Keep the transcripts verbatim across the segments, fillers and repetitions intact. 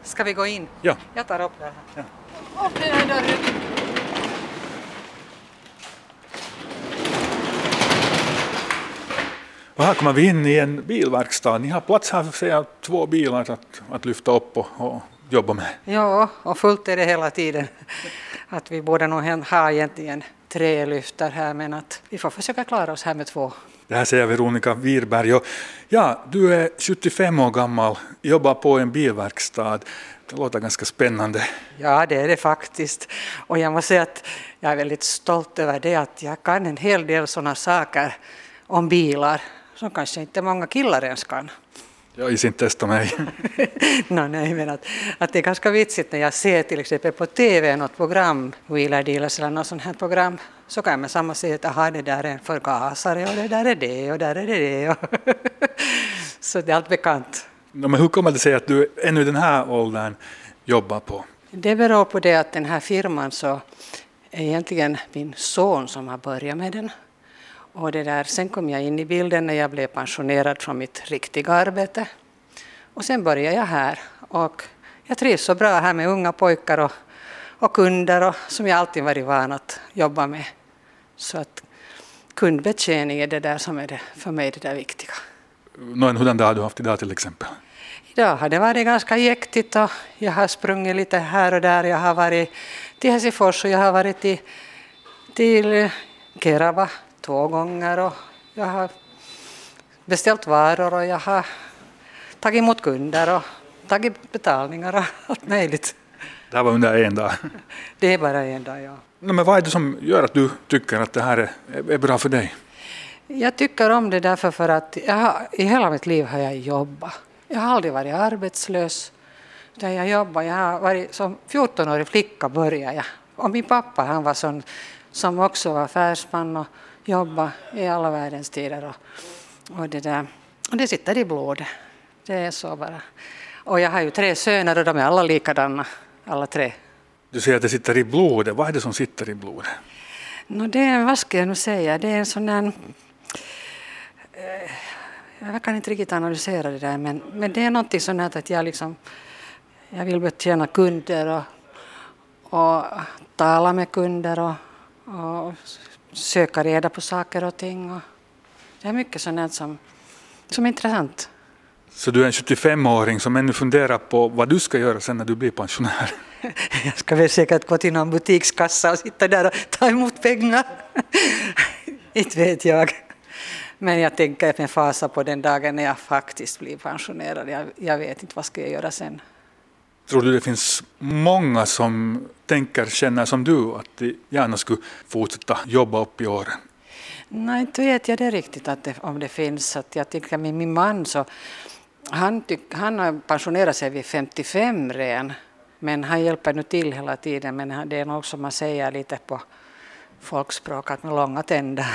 Ska vi gå in? Ja. Jag tar upp det här. Ja. Upp den här dörren. Och här kommer vi in i en bilverkstad. Ni har plats här för att säga två bilar att, att lyfta upp och, och jobba med. Ja, och fullt är det hela tiden. Att vi borde nog ha egentligen tre lyftar här, men att vi får försöka klara oss här med två. Det här säger Veronica Wirberg. Och ja, du är sjuttiofem år gammal, jobbar på en bilverkstad. Det låter ganska spännande. Ja, det är det faktiskt. Och jag måste säga att jag är väldigt stolt över det, att jag kan en hel del sådana saker om bilar som kanske inte många killar ens kan. Jag is inte testa mig. no, nej, men att, att det är ganska vitsigt när jag ser till exempel på tv något program, Wheeler Dealers eller något sånt här program, så kan jag med samma säga att aha, det där är en förgasare och det där är det och där är det det. Så det är allt bekant. No, men hur kommer det sig att du ännu i den här åldern jobbar på? Det beror på det att den här firman så är egentligen min son som har börjat med den. Och det där, sen kom jag in i bilden när jag blev pensionerad från mitt riktiga arbete. Och sen började jag här. Och jag trivs så bra här med unga pojkar och, och kunder och, som jag alltid varit van att jobba med. Så att kundbetjäning är det där som är det, för mig det där viktiga. Någon, hurdan dag har du haft idag till exempel? Idag har det varit ganska jäktigt och jag har sprungit lite här och där. Jag har varit till Helsingfors och jag har varit till, till Kerava två gånger och jag har beställt varor och jag har tagit emot kunder och tagit betalningar och allt möjligt. Det här var under en dag. Det är bara en dag, ja. No, men vad är det som gör att du tycker att det här är, är bra för dig? Jag tycker om det därför för att jag har, i hela mitt liv har jag jobbat. Jag har aldrig varit arbetslös. Där jag jobbar, jag har varit som fjortonårig flicka började jag. Och min pappa han var sån som också var affärsman och jobbade i alla världens tider. Och, och, det där, och det sitter i blodet. Det är så bara. Och jag har ju tre söner och de är alla likadana, alla tre. Du säger att det sitter i blodet. Vad är det som sitter i blodet? No, det är, vad ska jag nu säga, det är en sån där... Eh, jag kan inte riktigt analysera det där, men, men det är något sånt att jag liksom... Jag vill betjäna kunder och, och tala med kunder och, och söka reda på saker och ting. Och det är mycket sånt som, som är intressant. Så du är en sjuttiofem-åring som ännu funderar på vad du ska göra sen när du blir pensionär? Jag ska väl säkert gå till någon butikskassa och sitta där och ta emot pengar. Inte vet jag. Men jag tänker med fasa på den dagen när jag faktiskt blir pensionerad. Jag, jag vet inte vad ska jag göra sen. Tror du det finns många som tänker, känner som du, att de gärna skulle fortsätta jobba upp i åren? Nej, inte vet jag det riktigt att det, om det finns. Att jag tycker med min man så, han, tyck, han har pensionerat sig vid femtiofem redan. Men han hjälper nu till hela tiden. Men det är nog som man säger lite på folkspråk att med långa tänder.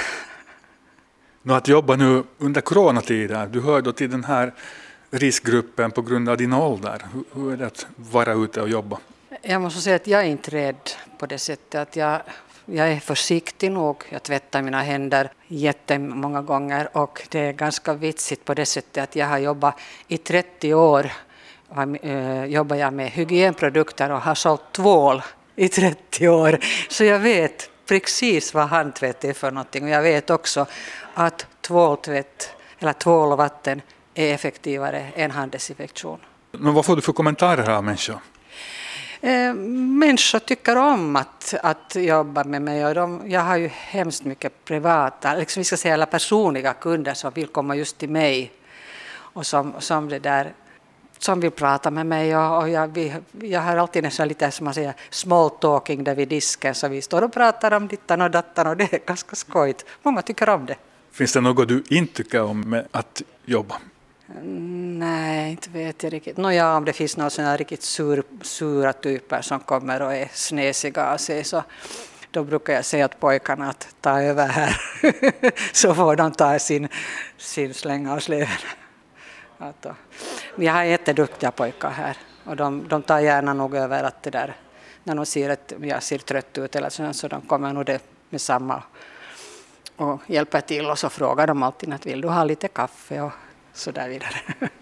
Nu att jobba nu under coronatiden, du hör då till den här riskgruppen på grund av din ålder. Hur, hur är det att vara ute och jobba? Jag måste säga att jag är inte rädd på det sättet att jag, jag är försiktig nog. Jag tvättar mina händer jättemånga gånger och det är ganska vitsigt på det sättet att jag har jobbat i trettio år. Jobbar jag med hygienprodukter och har sålt tvål i trettio år. Så jag vet precis vad handtvätt är för någonting. Och jag vet också att tvåltvätt eller tvål och vatten är effektivare än handdesinfektion. Men vad får du för kommentarer av människor? Eh, människor tycker om att, att jobba med mig. Och de, jag har ju hemskt mycket privata, liksom vi ska säga, eller personliga kunder som vill komma just till mig. Och som, som det där... som vill prata med mig och, och jag, vi, jag har alltid nästan lite som man säger small talking där vid disken så vi står och pratar om dittan och dattan och det är ganska skojigt. Många tycker om det. Finns det något du inte tycker om med att jobba? Nej, inte vet jag riktigt. Nå ja, om det finns några sådana riktigt sur, sura typer som kommer och är snesiga av sig så då brukar jag säga åt pojkarna att ta över här så får de ta sin, sin slänga och sleven. Alltså. Jag har jätteduktiga pojkar här och de, de tar gärna nog över att det där, när de ser att jag ser trött ut eller så, så de kommer nog det med samma och hjälper till och så frågar de alltid att vill du ha lite kaffe och så där vidare.